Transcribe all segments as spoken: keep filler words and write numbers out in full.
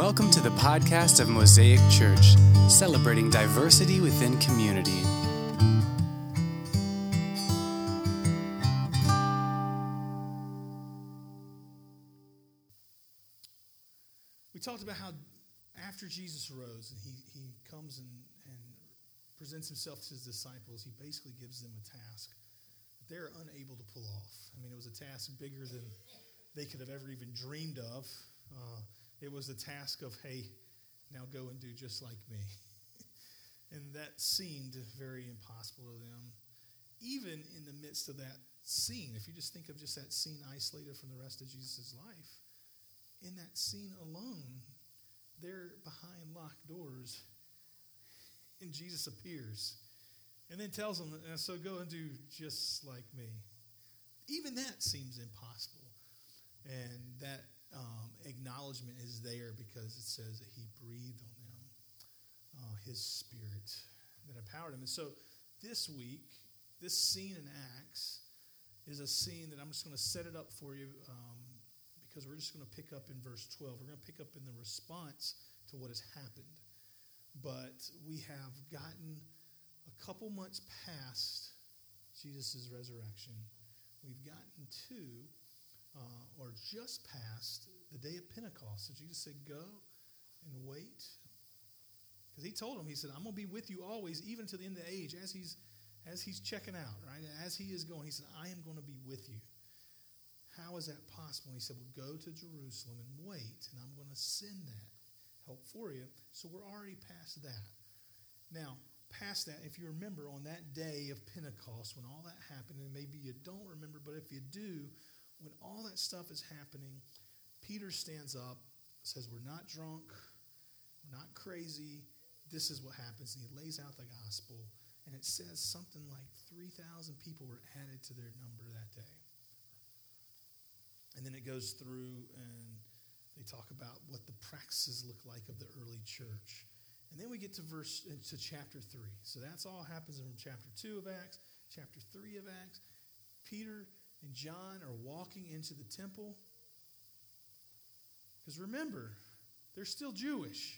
Welcome to the podcast of Mosaic Church, celebrating diversity within community. We talked about how after Jesus rose and he, he comes and, and presents himself to his disciples, he basically gives them a task that they're unable to pull off. I mean, it was a task bigger than they could have ever even dreamed of. Uh, it was the task of, hey, now go and do just like me. And that seemed very impossible to them. Even in the midst of that scene, if you just think of just that scene isolated from the rest of Jesus' life, in that scene alone, they're behind locked doors, and Jesus appears and then tells them, so go and do just like me. Even that seems impossible. And that um, acknowledgement is there because it says that he breathed on them, uh, his spirit that empowered him. And so this week, this scene in Acts is a scene that I'm just going to set it up for you um, because we're just going to pick up in verse twelve. We're going to pick up in the response to what has happened. But we have gotten a couple months past Jesus' resurrection. We've gotten to, uh, or just past, the day of Pentecost. So Jesus said, go and wait. Because he told them, he said, I'm going to be with you always, even to the end of the age, as he's as he's checking out, right? As he is going, he said, I am going to be with you. How is that possible? And he said, well, go to Jerusalem and wait, and I'm going to send that help for you. So we're already past that. Now, past that, if you remember on that day of Pentecost, when all that happened, and maybe you don't remember, but if you do, when all that stuff is happening, Peter stands up, says, we're not drunk, we're not crazy, this is what happens. And he lays out the gospel, and it says something like three thousand people were added to their number that day. And then it goes through, and they talk about what the practices look like of the early church. And then we get to verse to chapter three. So that's all happens in chapter two of Acts, chapter three of Acts. Peter and John are walking into the temple. Because remember, they're still Jewish.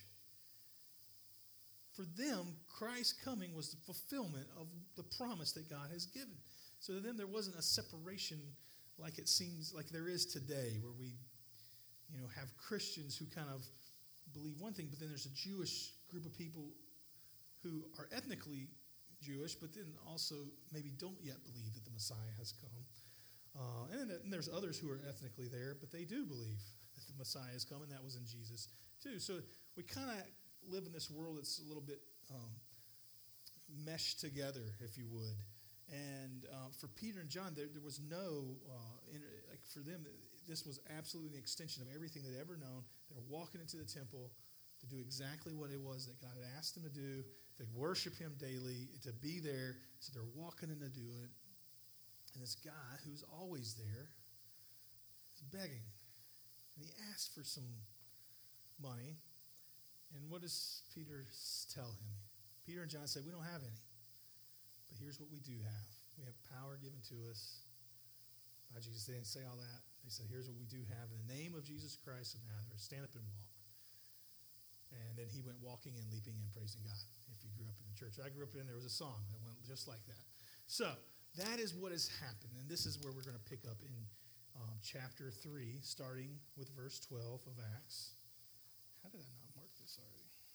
For them, Christ's coming was the fulfillment of the promise that God has given. So to them, there wasn't a separation like it seems like there is today, where we, you know, have Christians who kind of believe one thing, but then there's a Jewish group of people who are ethnically Jewish, but then also maybe don't yet believe that the Messiah has come. Uh, and, and there's others who are ethnically there, but they do believe that the Messiah has come, and that was in Jesus too. So we kind of live in this world that's a little bit um, meshed together, if you would. And uh, for Peter and John, there, there was no, uh, in, like for them, this was absolutely an extension of everything they'd ever known. They're walking into the temple to do exactly what it was that God had asked them to do, to worship him daily, to be there. So they're walking in to do it. And this guy who's always there is begging. And he asks for some money. And what does Peter tell him? Peter and John say, we don't have any. But here's what we do have. We have power given to us by Jesus. They didn't say all that. They said, here's what we do have. In the name of Jesus Christ of Nazareth, stand up and walk. And then he went walking and leaping and praising God. If you grew up in the church I grew up in, there was a song that went just like that. So that is what has happened. And this is where we're going to pick up in um, chapter three, starting with verse twelve of Acts. How did I not mark this already?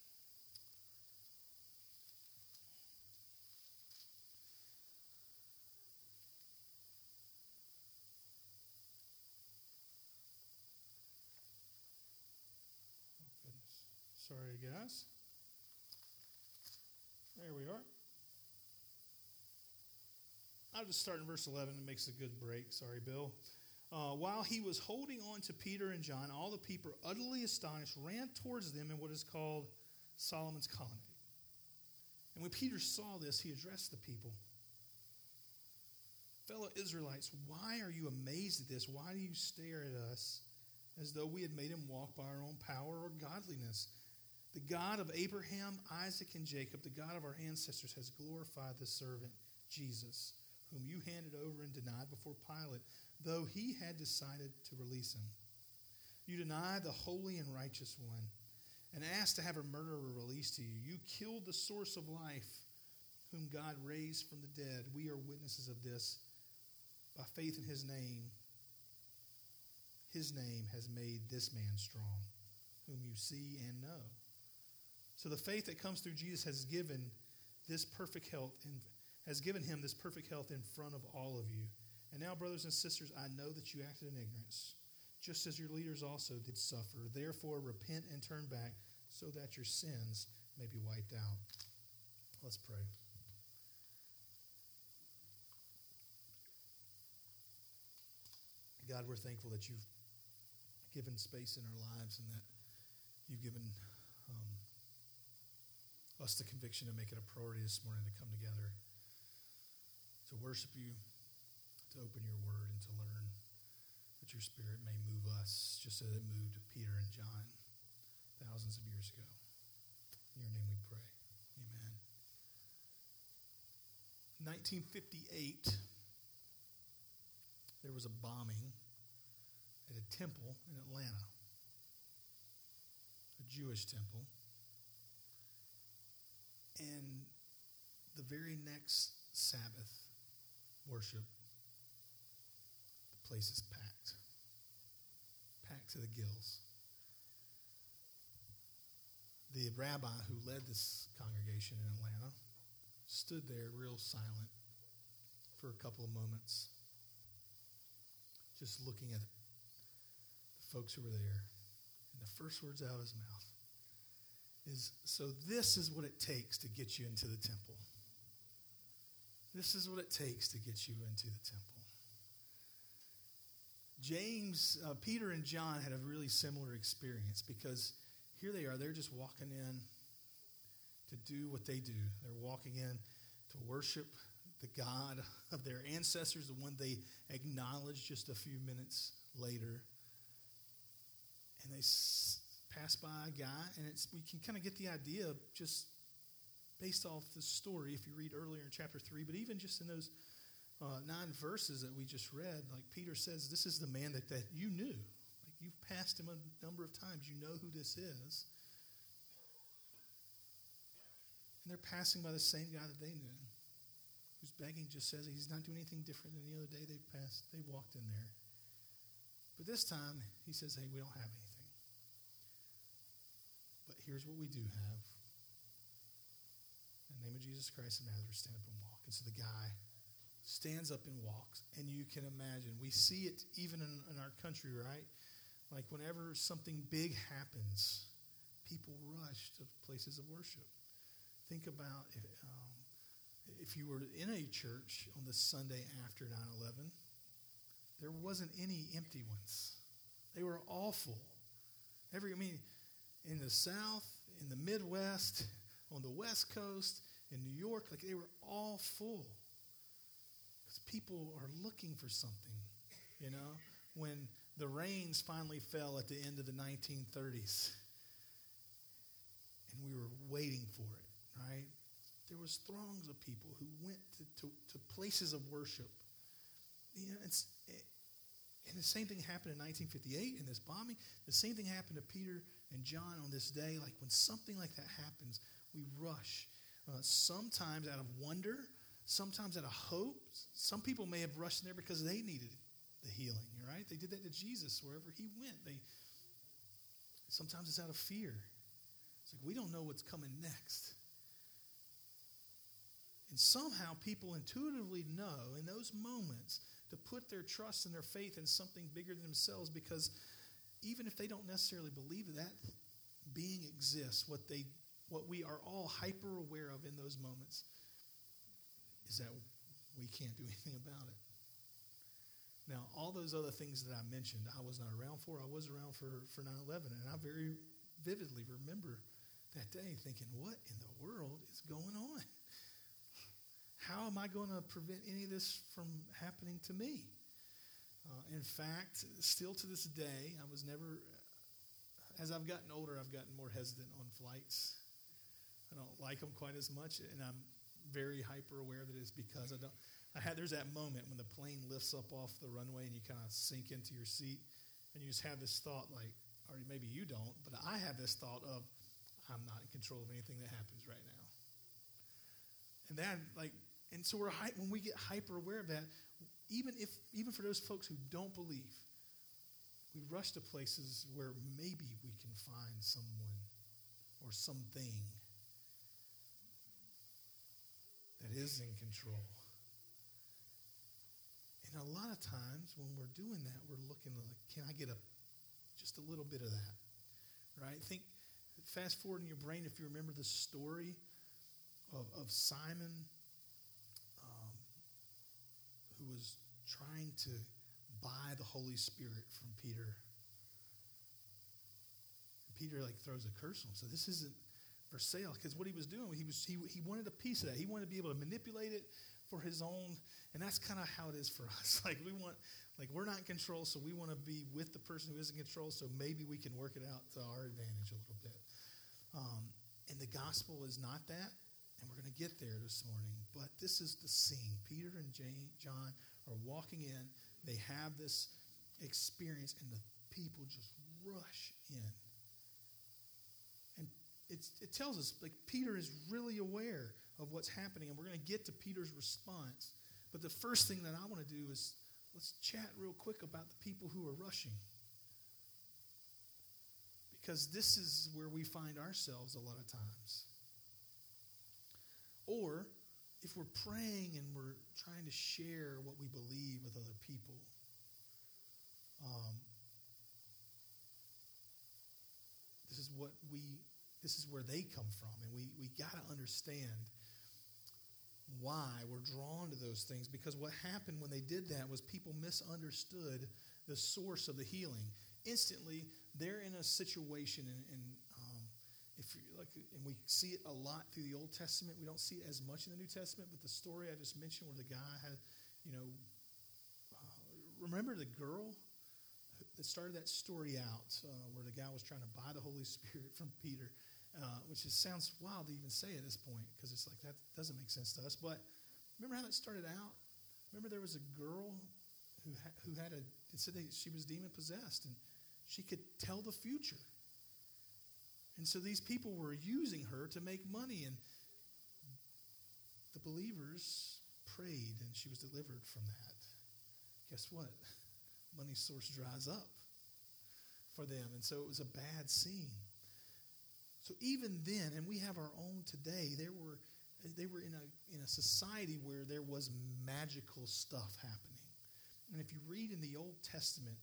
Sorry, guys. There we are. I'll just start in verse eleven. It makes a good break. Sorry, Bill. Uh, while he was holding on to Peter and John, all the people, utterly astonished, ran towards them in what is called Solomon's Colonnade. And when Peter saw this, he addressed the people. Fellow Israelites, why are you amazed at this? Why do you stare at us as though we had made him walk by our own power or godliness? The God of Abraham, Isaac, and Jacob, the God of our ancestors, has glorified the servant, Jesus, whom you handed over and denied before Pilate, though he had decided to release him. You deny the holy and righteous one, and asked to have a murderer released to you. You killed the source of life, whom God raised from the dead. We are witnesses of this. By faith in his name, his name has made this man strong, whom you see and know. So the faith that comes through Jesus has given this perfect health and has given him this perfect health in front of all of you. And now, brothers and sisters, I know that you acted in ignorance, just as your leaders also did suffer. Therefore, repent and turn back so that your sins may be wiped out. Let's pray. God, we're thankful that you've given space in our lives and that you've given um, us the conviction to make it a priority this morning to come together, to worship you, to open your word, and to learn that your Spirit may move us just as it moved Peter and John thousands of years ago. In your name we pray. Amen. nineteen fifty-eight, there was a bombing at a temple in Atlanta, a Jewish temple. And the very next Sabbath worship, the place is packed. Packed to the gills. The rabbi who led this congregation in Atlanta stood there real silent for a couple of moments, just looking at the folks who were there. And the first words out of his mouth is, so this is what it takes to get you into the temple. This is what it takes to get you into the temple. James, uh, Peter and John had a really similar experience because here they are. They're just walking in to do what they do. They're walking in to worship the God of their ancestors, the one they acknowledged just a few minutes later. And they s- pass by a guy, and it's we can kind of get the idea just based off the story if you read earlier in chapter three, but even just in those uh, nine verses that we just read, like Peter says, this is the man that, that you knew. Like you've passed him a number of times. You know who this is. And they're passing by the same guy that they knew, who's begging, just says he's not doing anything different than the other day they passed. They walked in there. But this time, he says, hey, we don't have anything. But here's what we do have. In the name of Jesus Christ of Nazareth, stand up and walk. And so the guy stands up and walks. And you can imagine, we see it even in, in our country, right? Like whenever something big happens, people rush to places of worship. Think about if, um, if you were in a church on the Sunday after nine eleven, there wasn't any empty ones. They were all full. Every, I mean, in the South, in the Midwest, on the West Coast, in New York, like they were all full. Because people are looking for something, you know. When the rains finally fell at the end of the nineteen thirties, and we were waiting for it, right? There was throngs of people who went to, to, to places of worship. You know, it's, it, and the same thing happened in nineteen fifty-eight in this bombing. The same thing happened to Peter and John on this day. Like when something like that happens, we rush. Uh, sometimes out of wonder, sometimes out of hope. Some people may have rushed in there because they needed the healing, right? They did that to Jesus wherever he went. They sometimes it's out of fear. It's like we don't know what's coming next. And somehow people intuitively know in those moments to put their trust and their faith in something bigger than themselves, because even if they don't necessarily believe that being exists, what they what we are all hyper aware of in those moments is that we can't do anything about it. Now, all those other things that I mentioned, I was not around for. I was around for, for nine eleven, and I very vividly remember that day thinking, what in the world is going on? How am I going to prevent any of this from happening to me? Uh, in fact, still to this day, I was never, as I've gotten older, I've gotten more hesitant on flights. I don't like them quite as much, and I'm very hyper aware that it's because I don't, I had, there's that moment when the plane lifts up off the runway and you kind of sink into your seat, and you just have this thought like, or maybe you don't, but I have this thought of, I'm not in control of anything that happens right now. And that, like, and so we're when we get hyper aware of that, even if even for those folks who don't believe, we rush to places where maybe we can find someone or something that is in control. And a lot of times when we're doing that, we're looking like, can I get a just a little bit of that, right? Think, fast forward in your brain if you remember the story of, of Simon, um, who was trying to buy the Holy Spirit from Peter. And Peter like throws a curse on him. So this isn't for sale, because what he was doing, he was he he wanted a piece of that. He wanted to be able to manipulate it for his own, and that's kind of how it is for us. Like we want, like we're not in control, so we want to be with the person who is in control, so maybe we can work it out to our advantage a little bit. Um, and the gospel is not that, and we're going to get there this morning. But this is the scene. Peter and Jane, John are walking in. They have this experience, and the people just rush in. And it's, it tells us, like, Peter is really aware of what's happening, and we're going to get to Peter's response. But the first thing that I want to do is let's chat real quick about the people who are rushing. Because this is where we find ourselves a lot of times. Or if we're praying and we're trying to share what we believe with other people, um, this is what we, this is where they come from. And we, we got to understand why we're drawn to those things. Because what happened when they did that was people misunderstood the source of the healing. Instantly, they're in a situation, and, and um, if you like, and we see it a lot through the Old Testament. We don't see it as much in the New Testament, but the story I just mentioned, where the guy had, you know, uh, remember the girl that started that story out, uh, where the guy was trying to buy the Holy Spirit from Peter, uh, which is, sounds wild to even say at this point, because it's like that doesn't make sense to us. But remember how that started out? Remember there was a girl who ha- who had a, it said that she was demon possessed, and she could tell the future. And so these people were using her to make money, and the believers prayed, and she was delivered from that. Guess what? Money source dries up for them, and so it was a bad scene. So even then, and we have our own today, there were they were in a in a society where there was magical stuff happening. And if you read in the Old Testament,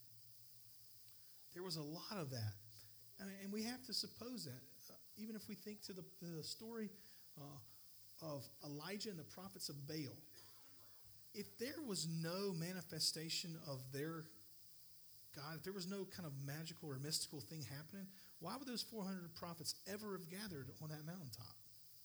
there was a lot of that. And we have to suppose that. Uh, even if we think to the, the story uh, of Elijah and the prophets of Baal, if there was no manifestation of their God, if there was no kind of magical or mystical thing happening, why would those four hundred prophets ever have gathered on that mountaintop?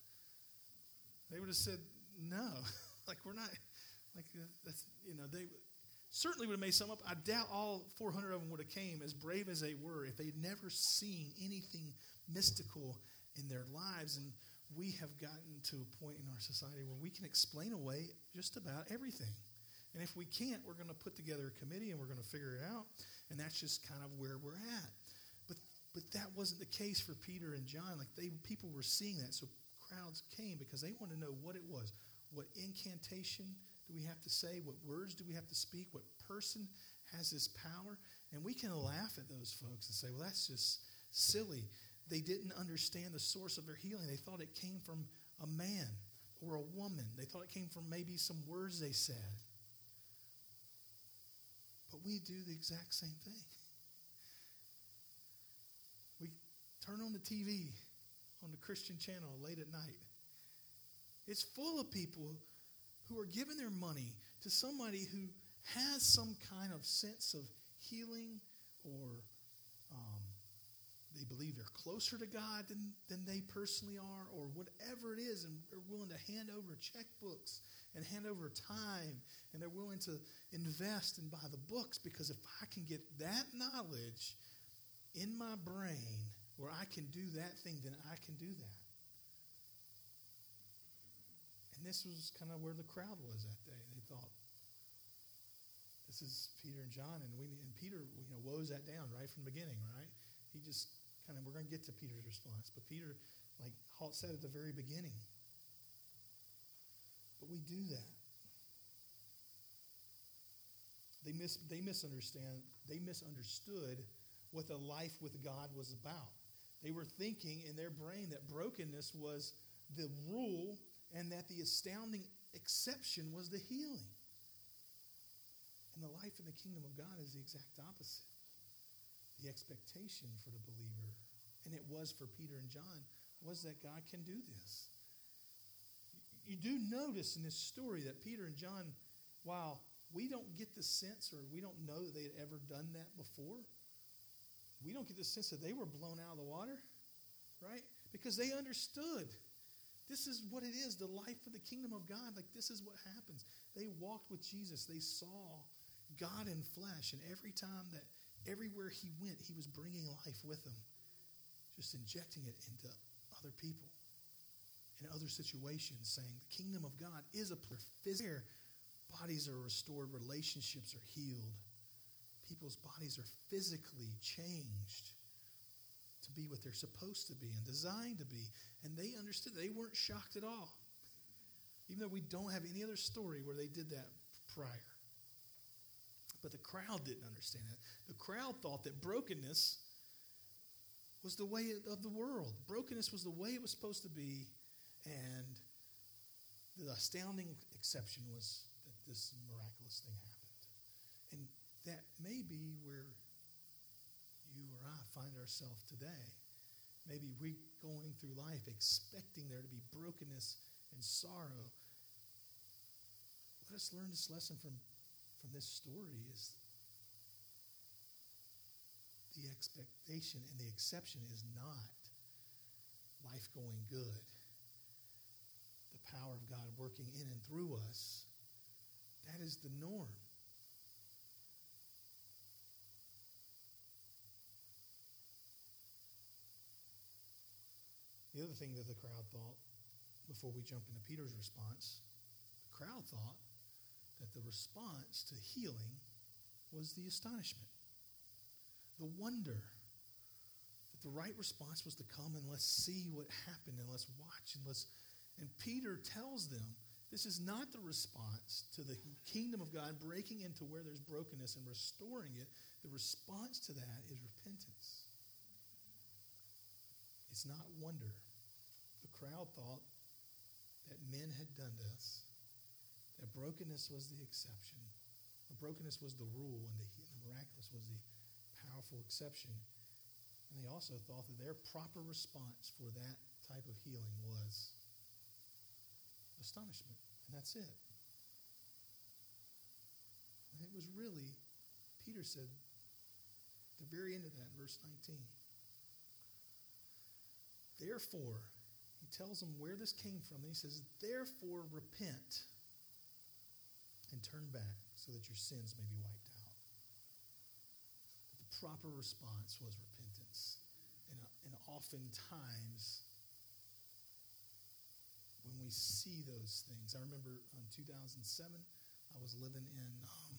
They would have said, no, like we're not, like that's, you know, they certainly would have made some up. I doubt all four hundred of them would have came, as brave as they were, if they'd never seen anything mystical in their lives. And we have gotten to a point in our society where we can explain away just about everything. And if we can't, we're going to put together a committee and we're going to figure it out. And that's just kind of where we're at. But but that wasn't the case for Peter and John. Like they people were seeing that, so crowds came because they wanted to know what it was. What incantation do we have to say? What words do we have to speak? What person has this power? And we can laugh at those folks and say, well, that's just silly. They didn't understand the source of their healing. They thought it came from a man or a woman. They thought it came from maybe some words they said. But we do the exact same thing. We turn on the T V on the Christian channel late at night. It's full of people who are giving their money to somebody who has some kind of sense of healing, or um, they believe they're closer to God than, than they personally are, or whatever it is, and they're willing to hand over checkbooks and hand over time, and they're willing to invest and buy the books, because if I can get that knowledge in my brain where I can do that thing, then I can do that. And this was kind of where the crowd was that day. They thought, this is Peter and John, and we and Peter, you know, woes that down right from the beginning, right? He just kind of, we're going to get to Peter's response. But Peter, like Halt said at the very beginning, but we do that. They mis they misunderstand, they misunderstood what the life with God was about. They were thinking in their brain that brokenness was the rule and that the astounding exception was the healing. And the life in the kingdom of God is the exact opposite. The expectation for the believer, and it was for Peter and John, was that God can do this. You do notice in this story that Peter and John, while we don't get the sense, or we don't know that they had ever done that before, we don't get the sense that they were blown out of the water, right? Because they understood. This is what it is, the life of the kingdom of God. Like, this is what happens. They walked with Jesus. They saw God in flesh. And every time that, everywhere he went, he was bringing life with him, just injecting it into other people in other situations, saying the kingdom of God is a place where bodies are restored, relationships are healed, people's bodies are physically changed to be what they're supposed to be and designed to be. And they understood. They weren't shocked at all. Even though we don't have any other story where they did that prior. But the crowd didn't understand that. The crowd thought that brokenness was the way of the world. Brokenness was the way it was supposed to be. And the astounding exception was that this miraculous thing happened. And that may be where you or I find ourselves today. Maybe we going through life expecting there to be brokenness and sorrow. Let us learn this lesson from, from this story is the expectation and the exception is not life going good. The power of God working in and through us, that is the norm. The other thing that the crowd thought, before we jump into Peter's response, the crowd thought that the response to healing was the astonishment, the wonder, that the right response was to come and let's see what happened and let's watch and let's, and Peter tells them this is not the response to the kingdom of God breaking into where there's brokenness and restoring it. The response to that is repentance. It's not wonder. The crowd thought that men had done this, that brokenness was the exception, or brokenness was the rule, and the, the miraculous was the powerful exception. And they also thought that their proper response for that type of healing was astonishment, and that's it. And it was really, Peter said, at the very end of that, in verse nineteen, therefore, he tells them where this came from. And he says, therefore repent and turn back so that your sins may be wiped out. But the proper response was repentance. And, and oftentimes, when we see those things, I remember in two thousand seven, I was living in, um,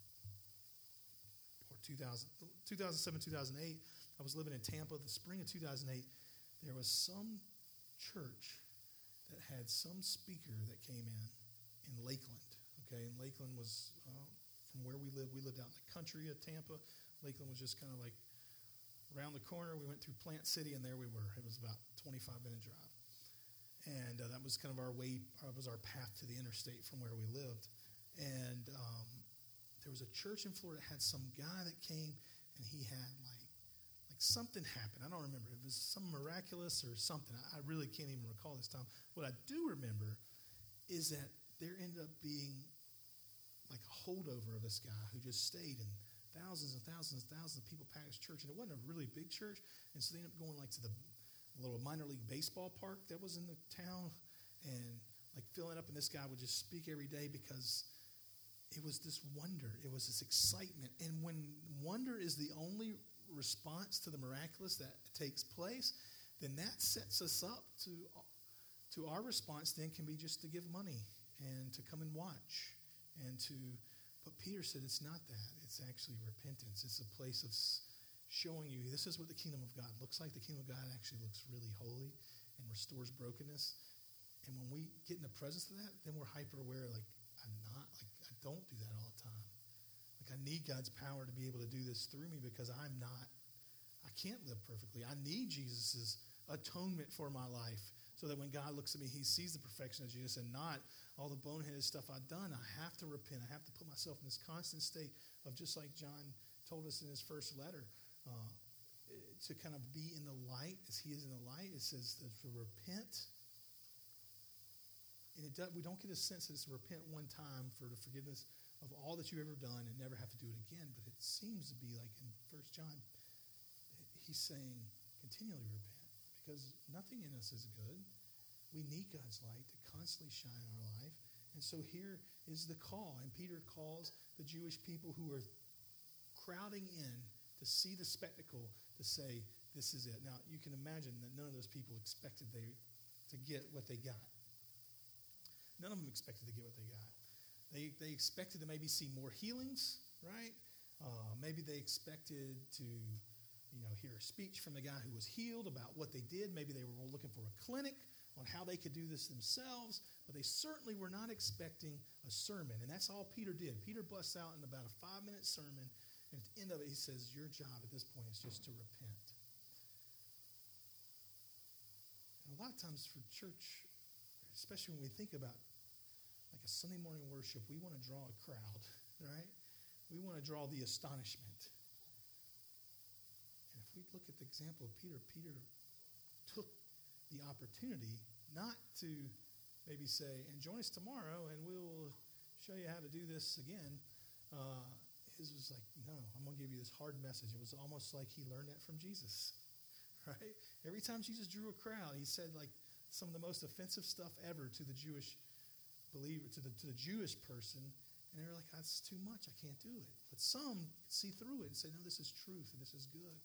or two thousand, two thousand seven, two thousand eight, I was living in Tampa. The spring of two thousand eight, there was some church that had some speaker that came in in Lakeland. Okay, and Lakeland was um, from where we lived. We lived out in the country of Tampa. Lakeland was just kind of like around the corner. We went through Plant City, and there we were. It was about a twenty-five minute drive. And uh, that was kind of our way, uh, was our path to the interstate from where we lived. And um, there was a church in Florida that had some guy that came, and he had like, like something happened. I don't remember. It was some miraculous or something. I, I really can't even recall this time. What I do remember is that there ended up being like a holdover of this guy who just stayed, and thousands and thousands and thousands of people packed his church. And it wasn't a really big church. And so they ended up going like to the little minor league baseball park that was in the town and like filling up, and this guy would just speak every day because it was this wonder, it was this excitement. And when wonder is the only response to the miraculous that takes place, then that sets us up to to our response then can be just to give money and to come and watch and to, but Peter said it's not that, it's actually repentance. It's a place of, showing you this is what the kingdom of God looks like. The kingdom of God actually looks really holy and restores brokenness. And when we get in the presence of that, then we're hyper aware, like, I'm not, like, I don't do that all the time. Like, I need God's power to be able to do this through me because I'm not, I can't live perfectly. I need Jesus' atonement for my life so that when God looks at me, he sees the perfection of Jesus and not all the boneheaded stuff I've done. I have to repent. I have to put myself in this constant state of, just like John told us in his first letter, uh, to kind of be in the light as he is in the light. It says that to repent. And it does, we don't get a sense that it's to repent one time for the forgiveness of all that you've ever done and never have to do it again. But it seems to be like in First John, he's saying continually repent because nothing in us is good. We need God's light to constantly shine in our life. And so here is the call. And Peter calls the Jewish people who are crowding in to see the spectacle to say, this is it. Now, you can imagine that none of those people expected they to get what they got. None of them expected to get what they got. They, they expected to maybe see more healings, right? Uh, maybe they expected to, you know, hear a speech from the guy who was healed about what they did. Maybe they were looking for a clinic on how they could do this themselves, but they certainly were not expecting a sermon. And that's all Peter did. Peter busts out in about a five-minute sermon, and at the end of it, he says, your job at this point is just to repent. And a lot of times for church, especially when we think about like a Sunday morning worship, we want to draw a crowd, right? We want to draw the astonishment. And if we look at the example of Peter, Peter took the opportunity not to maybe say, and join us tomorrow and we'll show you how to do this again. Uh, his was like, no, I'm going to give you this hard message. It was almost like he learned that from Jesus, right? Every time Jesus drew a crowd, he said like some of the most offensive stuff ever to the Jewish believer, to the, to the Jewish person. And they were like, that's too much. I can't do it. But some see through it and say, no, this is truth and this is good.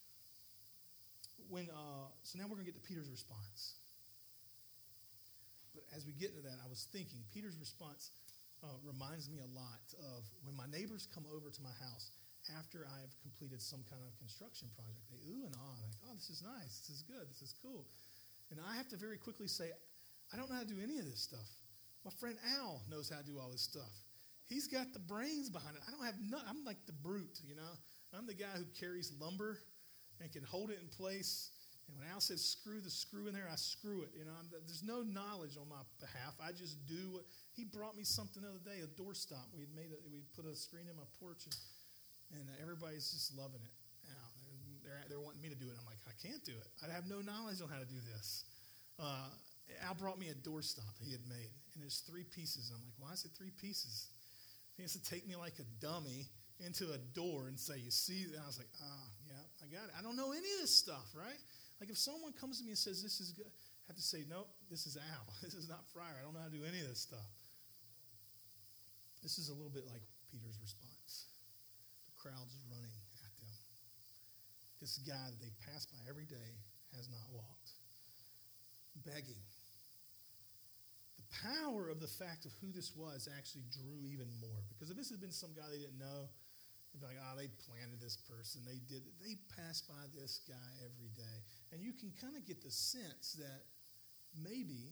When uh, so now we're going to get to Peter's response. But as we get into that, I was thinking Peter's response uh, reminds me a lot of when my neighbors come over to my house after I've completed some kind of construction project. They ooh and ah, like, oh, this is nice, this is good, this is cool. And I have to very quickly say, I don't know how to do any of this stuff. My friend Al knows how to do all this stuff. He's got the brains behind it. I don't have none. I'm like the brute, you know. I'm the guy who carries lumber and can hold it in place. And when Al says screw the screw in there, I screw it. You know, I'm, there's no knowledge on my behalf. I just do what he brought me something the other day, a doorstop. We had made a, we put a screen in my porch, and, and everybody's just loving it. Al, they're, they're they're wanting me to do it. I'm like, I can't do it. I have no knowledge on how to do this. Uh, Al brought me a doorstop that he had made, and there's three pieces. And I'm like, why is it three pieces? He has to take me like a dummy into a door and say, you see? And I was like, ah, oh, yeah, I got it. I don't know any of this stuff, right? Like if someone comes to me and says, this is good, I have to say, no, this is Al. This is not Friar. I don't know how to do any of this stuff. This is a little bit like Peter's response. The crowd's running at them. This guy that they pass by every day has not walked. Begging. The power of the fact of who this was actually drew even more. Because if this had been some guy they didn't know, they'd be like, oh, they planted this person. They did it. They passed by this guy every day. And you can kind of get the sense that maybe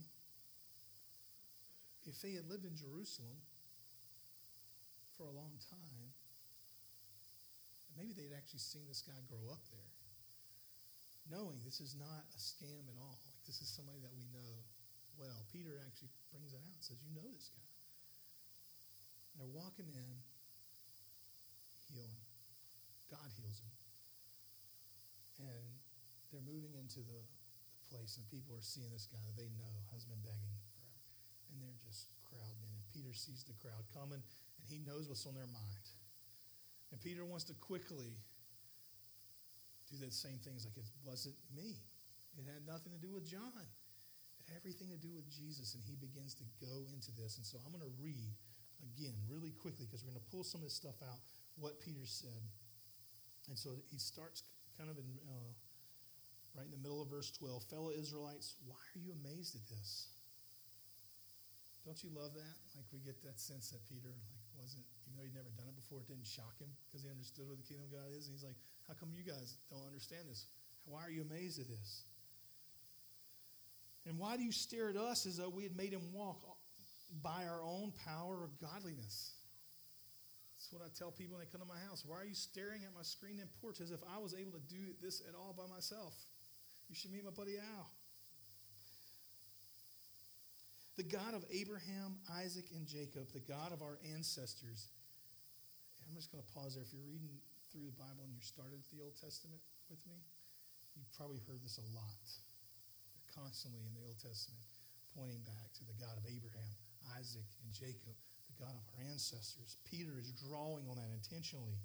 if they had lived in Jerusalem for a long time, maybe they'd actually seen this guy grow up there, knowing this is not a scam at all. Like this is somebody that we know well. Peter actually brings it out and says, you know this guy. And they're walking in, healing. God heals him. And they're moving into the, the place, and people are seeing this guy that they know has been begging forever. And they're just crowding in. And Peter sees the crowd coming, and he knows what's on their mind. And Peter wants to quickly do that same things like it wasn't me. It had nothing to do with John. It had everything to do with Jesus, and he begins to go into this. And so I'm going to read again really quickly because we're going to pull some of this stuff out, what Peter said. And so he starts kind of in uh, right in the middle of verse twelve. Fellow Israelites, why are you amazed at this? Don't you love that? Like we get that sense that Peter, like, wasn't, even though he'd never done it before, it didn't shock him because he understood what the kingdom of God is. And he's like, how come you guys don't understand this? Why are you amazed at this? And why do you stare at us as though we had made him walk by our own power or godliness? That's what I tell people when they come to my house. Why are you staring at my screen and porch as if I was able to do this at all by myself? You should meet my buddy Al. The God of Abraham, Isaac, and Jacob, the God of our ancestors. I'm just going to pause there. If you're reading through the Bible and you started at the Old Testament with me, you've probably heard this a lot. They're constantly in the Old Testament pointing back to the God of Abraham, Isaac, and Jacob, the God of our ancestors. Peter is drawing on that intentionally.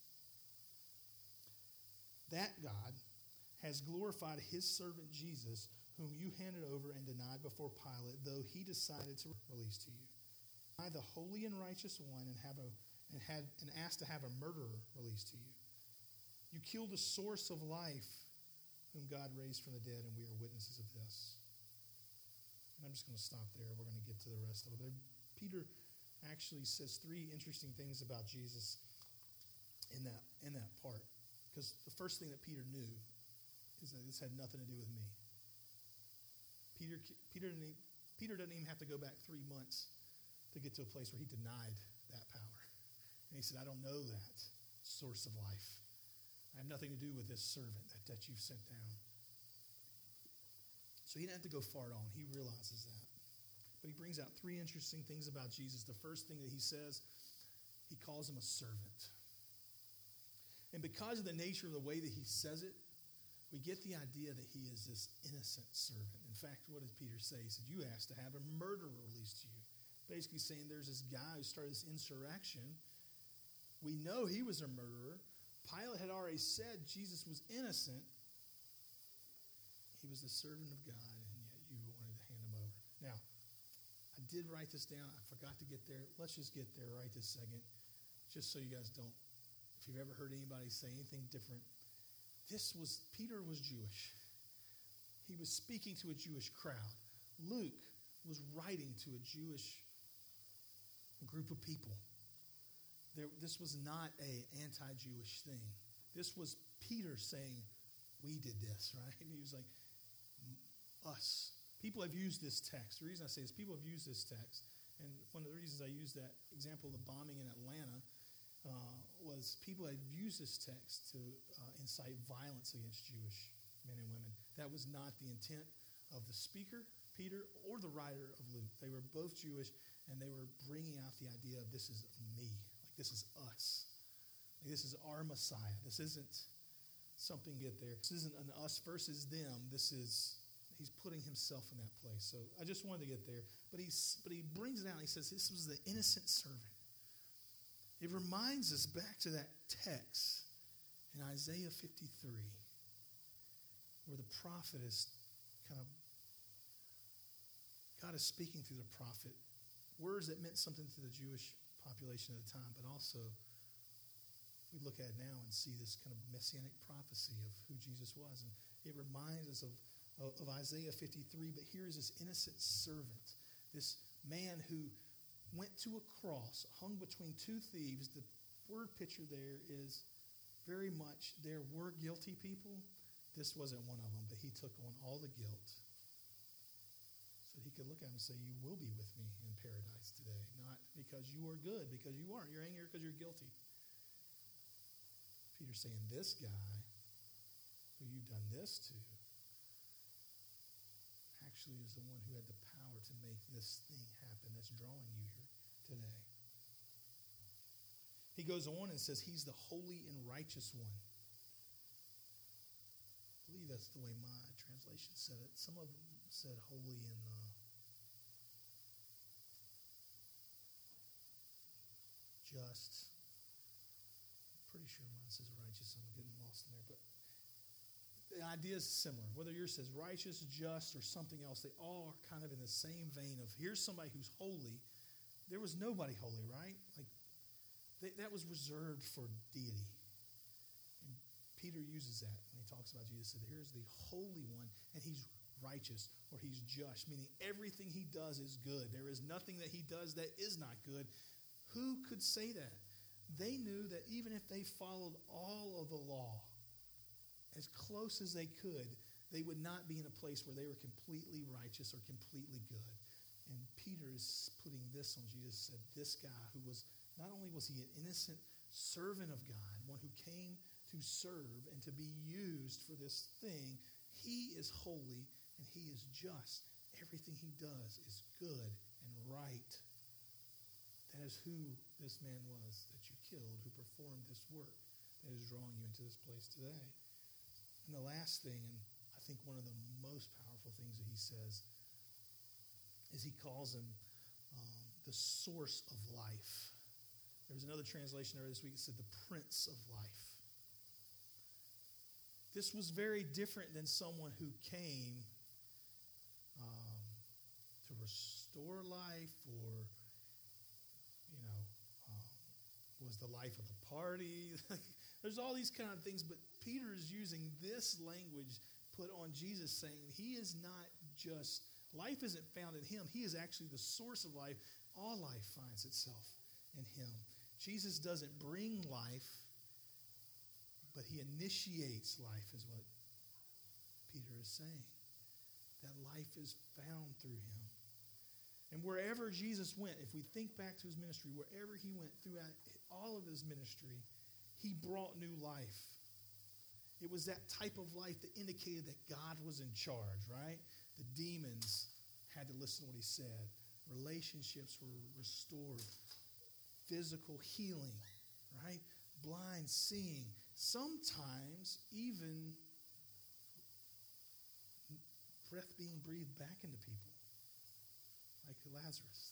That God has glorified his servant Jesus, whom you handed over and denied before Pilate, though he decided to release to you. I, the holy and righteous one, and have a and had and asked to have a murderer released to you. You killed the source of life, whom God raised from the dead, and we are witnesses of this. And I'm just going to stop there. We're going to get to the rest of it. Peter actually says three interesting things about Jesus in that in that part. Because the first thing that Peter knew is that this had nothing to do with me. Peter, Peter, didn't, Peter doesn't even have to go back three months to get to a place where he denied that power. And he said, I don't know that source of life. I have nothing to do with this servant that, that you've sent down. So he didn't have to go far at all. He realizes that. But he brings out three interesting things about Jesus. The first thing that he says, he calls him a servant. And because of the nature of the way that he says it, we get the idea that he is this innocent servant. In fact, what did Peter say? He said, you asked to have a murderer released to you. Basically saying there's this guy who started this insurrection. We know he was a murderer. Pilate had already said Jesus was innocent. He was the servant of God, and yet you wanted to hand him over. Now, I did write this down. I forgot to get there. Let's just get there right this second, just so you guys don't. If you've ever heard anybody say anything different, this was, Peter was Jewish. He was speaking to a Jewish crowd. Luke was writing to a Jewish group of people. There, this was not an anti-Jewish thing. This was Peter saying, we did this, right? And he was like, us. People have used this text. The reason I say this, people have used this text. And one of the reasons I used that example of the bombing in Atlanta Uh, was people had used this text to uh, incite violence against Jewish men and women. That was not the intent of the speaker, Peter, or the writer of Luke. They were both Jewish, and they were bringing out the idea of this is me, like this is us. Like this is our Messiah. This isn't something get there. This isn't an us versus them. This is, he's putting himself in that place. So I just wanted to get there. But, he's, but he brings it out. He says this was the innocent servant. It reminds us back to that text in Isaiah fifty-three, where the prophet is kind of, God is speaking through the prophet, words that meant something to the Jewish population at the time, but also we look at it now and see this kind of messianic prophecy of who Jesus was. And it reminds us of, of, of Isaiah fifty-three, but here is this innocent servant, this man who went to a cross, hung between two thieves. The word picture there is very much there were guilty people. This wasn't one of them, but he took on all the guilt so he could look at him and say, you will be with me in paradise today. Not because you are good, because you aren't. You're angry because you're guilty. Peter's saying, this guy who you've done this to actually is the one who had the power to make this thing happen that's drawing you here today. He goes on and says he's the holy and righteous one. I believe that's the way my translation said it. Some of them said holy and uh, just. I'm pretty sure mine says righteous. I'm getting lost in there, but the idea is similar. Whether yours says righteous, just, or something else, they all are kind of in the same vein of here's somebody who's holy. There was nobody holy, right? Like they, that was reserved for deity. And Peter uses that when he talks about Jesus. He said, here's the Holy One, and he's righteous, or he's just, meaning everything he does is good. There is nothing that he does that is not good. Who could say that? They knew that even if they followed all of the law as close as they could, they would not be in a place where they were completely righteous or completely good. And Peter is putting this on Jesus, said this guy who was, not only was he an innocent servant of God, one who came to serve and to be used for this thing, he is holy and he is just. Everything he does is good and right. That is who this man was that you killed, who performed this work that is drawing you into this place today. And the last thing, and I think one of the most powerful things that he says, is he calls him um, the source of life. There was another translation earlier this week that said the Prince of Life. This was very different than someone who came um, to restore life or, you know, um, was the life of the party. There's all these kind of things, but Peter is using this language put on Jesus, saying he is not just, life isn't found in him. He is actually the source of life. All life finds itself in him. Jesus doesn't bring life, but he initiates life, is what Peter is saying. That life is found through him. And wherever Jesus went, if we think back to his ministry, wherever he went throughout all of his ministry, he brought new life. It was that type of life that indicated that God was in charge, right? The demons had to listen to what he said. Relationships were restored. Physical healing, right? Blind seeing. Sometimes even breath being breathed back into people, like Lazarus.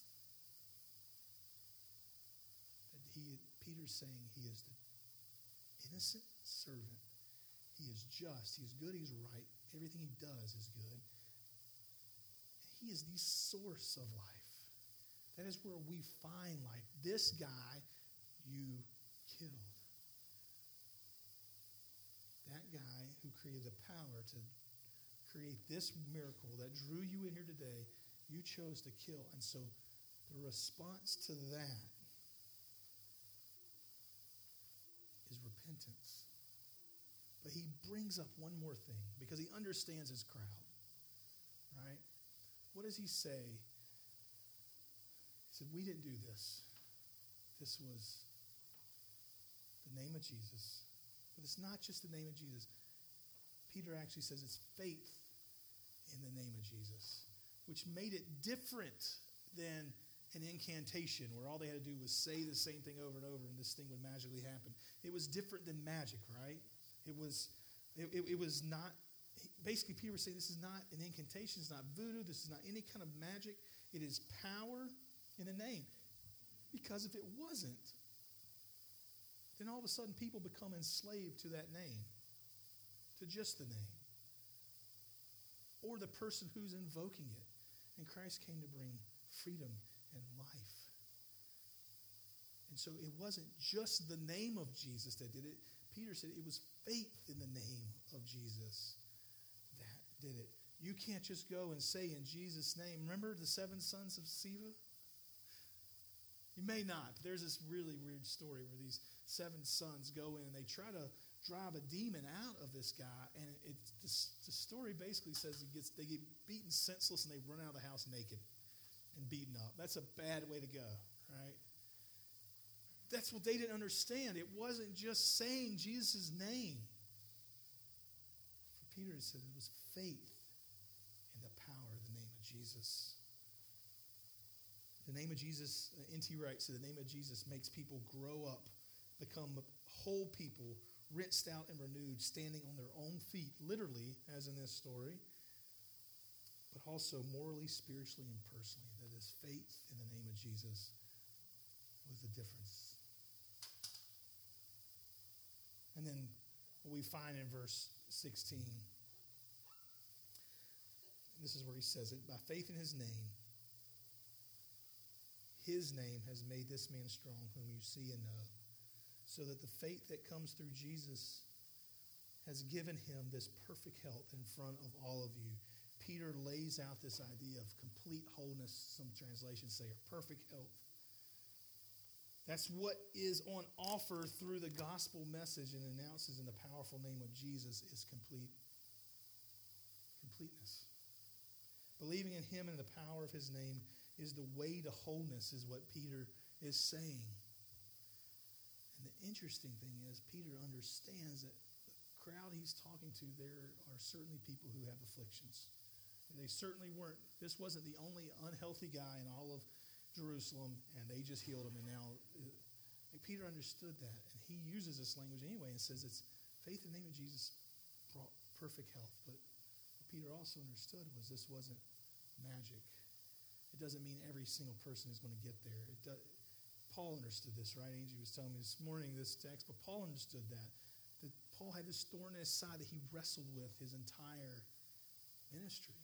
That he, Peter's saying he is the innocent servant. He is just. He is good. He's right. Everything he does is good. He is the source of life. That is where we find life. This guy you killed. That guy who created the power to create this miracle that drew you in here today, you chose to kill. And so the response to that is repentance. But he brings up one more thing because he understands his crowd, right? What does he say? He said, we didn't do this. This was the name of Jesus. But it's not just the name of Jesus. Peter actually says it's faith in the name of Jesus, which made it different than an incantation where all they had to do was say the same thing over and over and this thing would magically happen. It was different than magic, right? It was, it, it, it was not, basically Peter was saying this is not an incantation, it's not voodoo, this is not any kind of magic. It is power in the name. Because if it wasn't, then all of a sudden people become enslaved to that name, to just the name, or the person who's invoking it. And Christ came to bring freedom and life. And so it wasn't just the name of Jesus that did it. Peter said it was faith in the name of Jesus that did it. You can't just go and say in Jesus' name. Remember the seven sons of Sceva? You may not, but there's this really weird story where these seven sons go in and they try to drive a demon out of this guy, and it, it this, the story basically says he gets they get beaten senseless and they run out of the house naked and beaten up. That's a bad way to go, right? That's what they didn't understand. It wasn't just saying Jesus' name. For Peter, it said it was faith in the power of the name of Jesus. The name of Jesus, uh, N T Wright said, the name of Jesus makes people grow up, become whole people, rinsed out and renewed, standing on their own feet, literally, as in this story, but also morally, spiritually, and personally. That is, faith in the name of Jesus was the difference. And then what we find in verse sixteen, this is where he says it, by faith in his name, his name has made this man strong, whom you see and know, so that the faith that comes through Jesus has given him this perfect health in front of all of you. Peter lays out this idea of complete wholeness. Some translations say, or perfect health. That's what is on offer through the gospel message and announces in the powerful name of Jesus is complete completeness. Believing in him and the power of his name is the way to wholeness, is what Peter is saying. And the interesting thing is, Peter understands that the crowd he's talking to, there are certainly people who have afflictions. And they certainly weren't, this wasn't the only unhealthy guy in all of Jerusalem, and they just healed him. And now, like Peter understood that, and he uses this language anyway and says it's faith in the name of Jesus brought perfect health. But what Peter also understood was this wasn't magic. It doesn't mean every single person is going to get there. It does, Paul understood this, right? Angie was telling me this morning this text, but Paul understood that. That Paul had this thorn in his side that he wrestled with his entire ministry.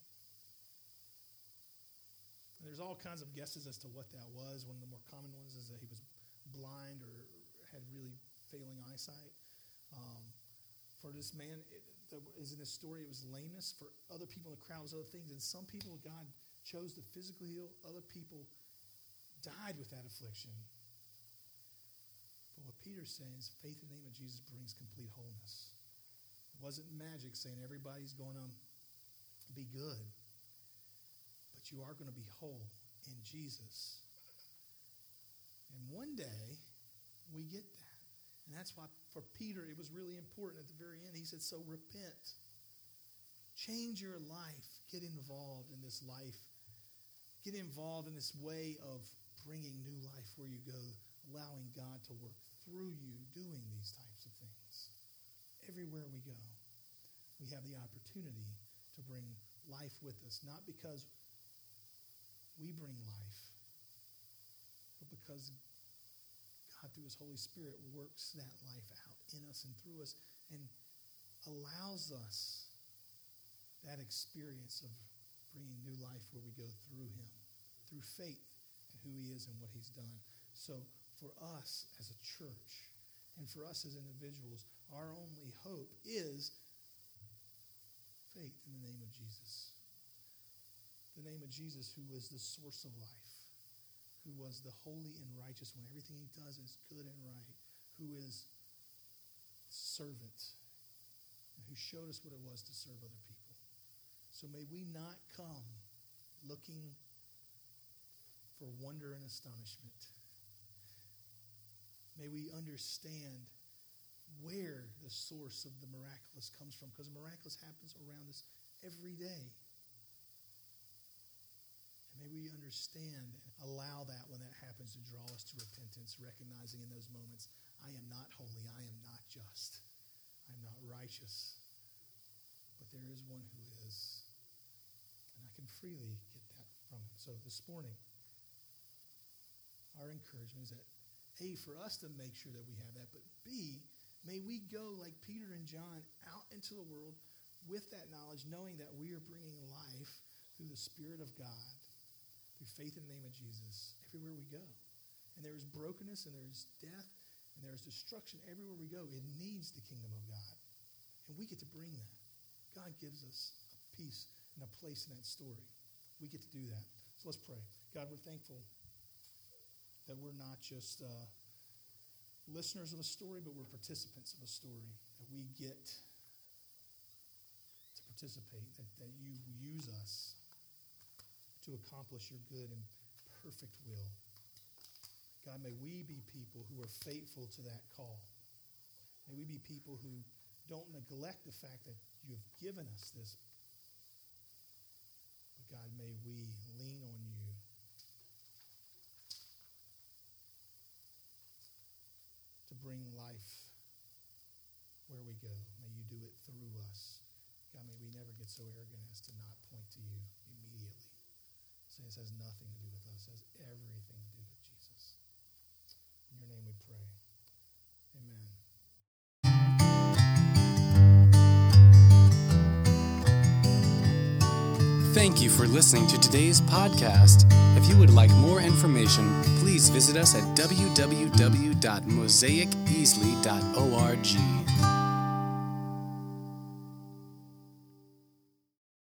And there's all kinds of guesses as to what that was. One of the more common ones is that he was blind or had really failing eyesight. Um, for this man, it, as in this story, it was lameness. For other people in the crowd, it was other things. And some people, God chose to physically heal. Other people died with that affliction. But what Peter's saying is faith in the name of Jesus brings complete wholeness. It wasn't magic saying everybody's going to be good. But you are going to be whole in Jesus. And one day, we get that. And that's why for Peter, it was really important at the very end. He said, so repent. Change your life. Get involved in this life. Get involved in this way of bringing new life where you go, allowing God to work through you doing these types of things. Everywhere we go, we have the opportunity to bring life with us, not because we bring life, but because God, through his Holy Spirit, works that life out in us and through us and allows us that experience of bringing new life where we go through him, through faith in who he is and what he's done. So for us as a church and for us as individuals, our only hope is faith in the name of Jesus. The name of Jesus, who is the source of life, who was the holy and righteous one. Everything he does is good and right, who is servant, and who showed us what it was to serve other people. So may we not come looking for wonder and astonishment. May we understand where the source of the miraculous comes from, because the miraculous happens around us every day. And may we understand and allow that when that happens to draw us to repentance, recognizing in those moments, I am not holy, I am not just, I am not righteous, but there is one who is. And I can freely get that from him. So this morning, our encouragement is that, A, for us to make sure that we have that, but B, may we go like Peter and John out into the world with that knowledge, knowing that we are bringing life through the Spirit of God, through faith in the name of Jesus, everywhere we go. And there is brokenness and there is death and there is destruction everywhere we go. It needs the kingdom of God. And we get to bring that. God gives us a piece and a place in that story. We get to do that. So let's pray. God, we're thankful that we're not just uh, listeners of a story, but we're participants of a story, that we get to participate, that, that you use us to accomplish your good and perfect will. God, may we be people who are faithful to that call. May we be people who don't neglect the fact that you have given us this. But God, may we lean on you to bring life where we go. May you do it through us. God, may we never get so arrogant as to not point to you immediately. Say this has nothing to do with us. It has everything to do with Jesus. In your name we pray. Amen. Thank you for listening to today's podcast. If you would like more information, please visit us at w w w dot mosaic easley dot org.